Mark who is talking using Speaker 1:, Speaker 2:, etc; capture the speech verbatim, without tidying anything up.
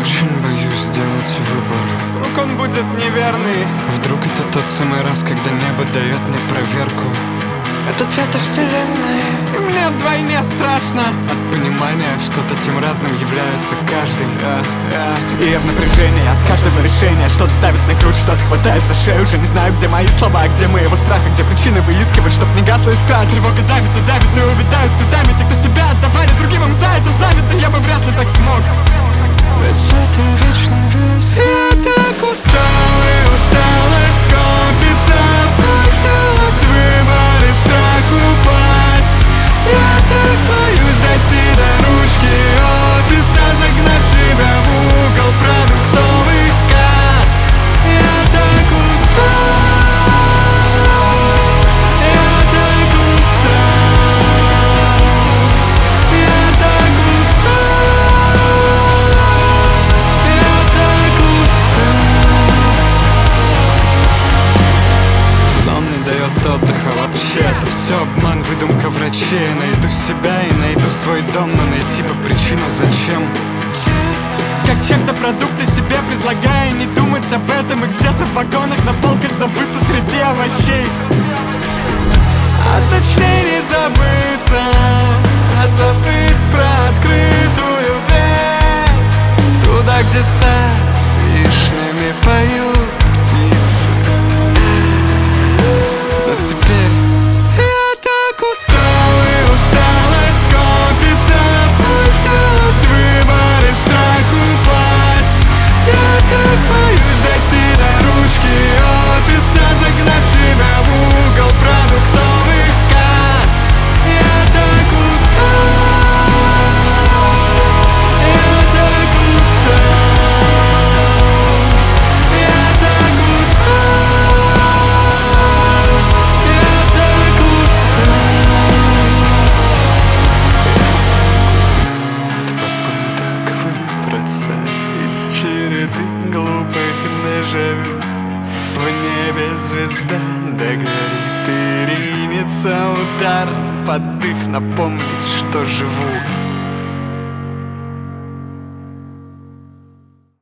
Speaker 1: очень боюсь сделать выбор.
Speaker 2: Вдруг он будет неверный.
Speaker 1: Вдруг это тот самый раз, когда небо дает мне проверку. Это цвета вселенной,
Speaker 2: и мне вдвойне страшно
Speaker 1: от понимания, что таким разным является каждый.
Speaker 2: а, а. И я в напряжении от каждого решения. Что-то давит на грудь, что-то хватает за шею. Уже не знаю, где мои слова, где моего страха, где причины выискивать, чтоб не гасла искра. Тревога давит и давит, но увядают цветами те, кто себя отдавали другим, им за это завидно. Я бы вряд ли так смог.
Speaker 1: Ведь это вечный вес.
Speaker 2: Я так устал, и усталость копится. Поделать выбор и страх упасть. Я так боюсь дойти до ручки офиса, загнать себя в угол продуктовых касс. Я так устал, я так устал, я так устал, я так устал.
Speaker 1: Сон не дает отдыха вообще. Это все обман, выдумка врачей. Я найду себя и найду свой дом, но найти бы причину зачем.
Speaker 2: Как чек-то продукты себе предлагая, не думать об этом. И где-то в вагонах на полках забыться среди овощей. А точнее не забыться, а забыть про открытую дверь.
Speaker 1: Туда, где сад с вишнями поют птицы. Но теперь
Speaker 2: я так устал, и усталость копится. Поделать выбор и страх упасть. Я так боюсь дойти до ручки офиса, загнать себя в угол продуктовых касс. Я так устал, я так устал, я так устал, я так
Speaker 1: от попыток выбраться из череды глупых дежавю. В небе звезда догорит и ринется ударом под дых напомнить, что живу.